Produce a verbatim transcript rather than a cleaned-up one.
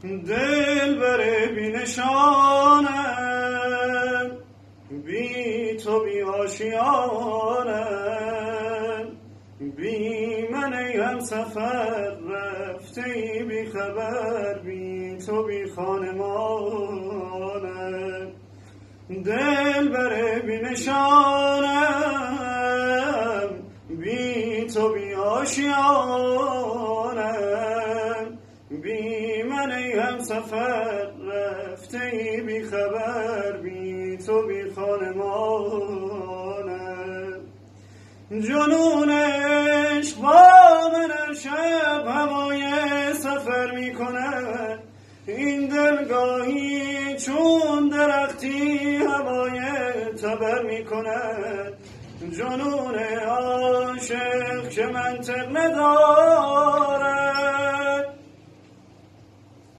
دل بره بی نشانم، بی تو بی آشیانم، بی من ای هم سفر رفته ای بی خبر، بی تو بی خانمانم. دل بره بی نشانم، بی تو بی آشیانم، بی من ای هم سفر رفته ای بی خبر، بی تو بی خانمانم. جنون عشق با من شب هوای سفر می کند، این دلگاهی چون درختی هوای تبر می کند. جنون عاشق که منطق ندارد،